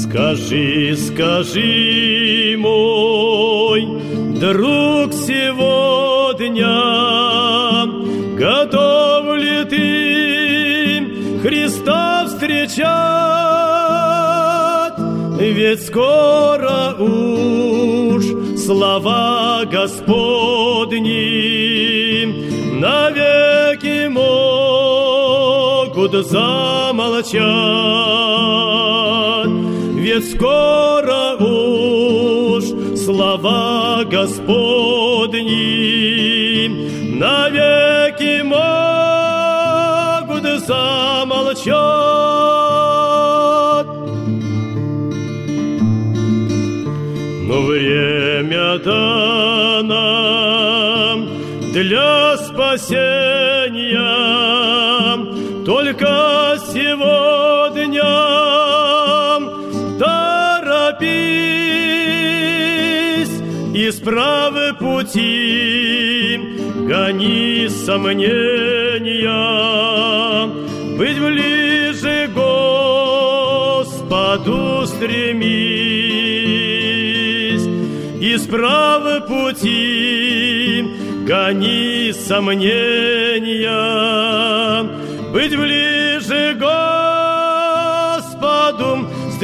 Скажи, скажи, мой друг, сегодня готов ли ты Христа встречать? Ведь скоро уж слова Господни навеки могут замолчать. Ведь скоро уж слова Господни навеки могут замолчать. Но время дано для спасения только сегодня. Торопись, исправь пути, гони сомнения, быть ближе Господу стремись. Исправь пути, гони сомнения, быть ближе Господу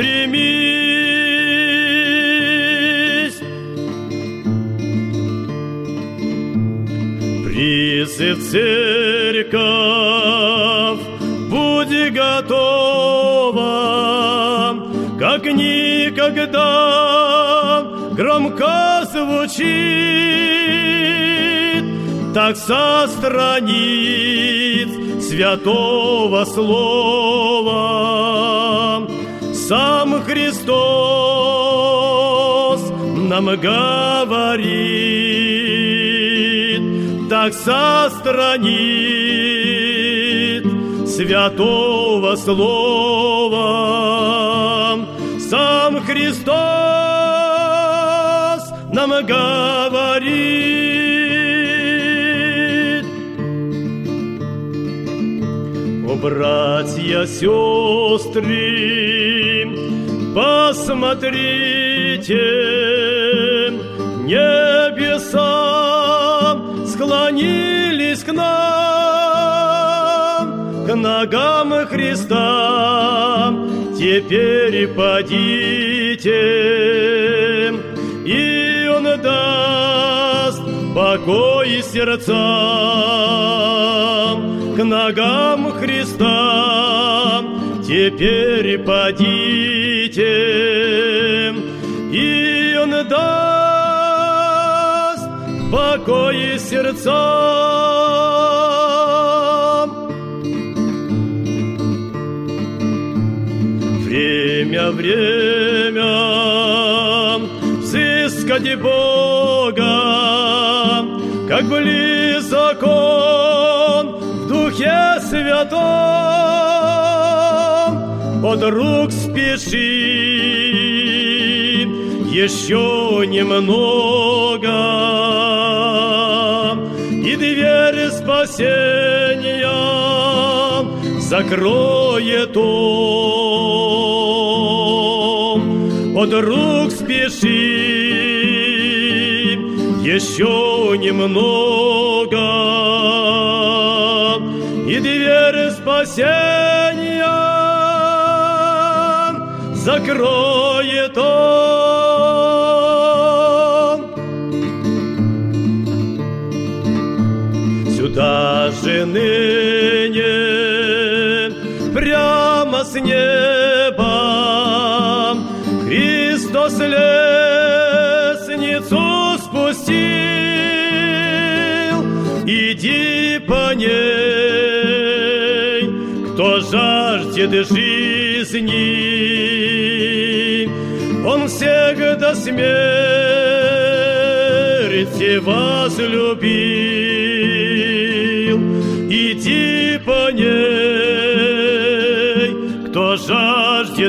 стремись. Призыв церковь, будь готова, как никогда громко звучит, так со страниц святого слова сам Христос нам говорит, так со страниц святого слова сам Христос нам говорит. О, братья, сестры, посмотрите, небеса склонились к нам, к ногам Христа. Теперь подите, и Он даст покой сердцам, к ногам Христа. Теперь подите, и Он даст покой сердцам. Время взыскать Бога, как близок Он в Духе Святом. О, друг, спеши, еще немного, и дверь спасения закроет Он. О, друг, спеши, еще немного, и дверь спасения закроет Он. Сюда же ныне прямо с неба Христос лестницу спустил. Иди по ней, кто жаждет жизни, Он всегда смерти возлюбил. Иди по ней, кто жаждет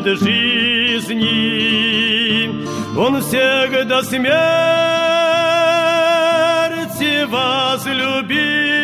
жизни, Он всегда смерти возлюбил.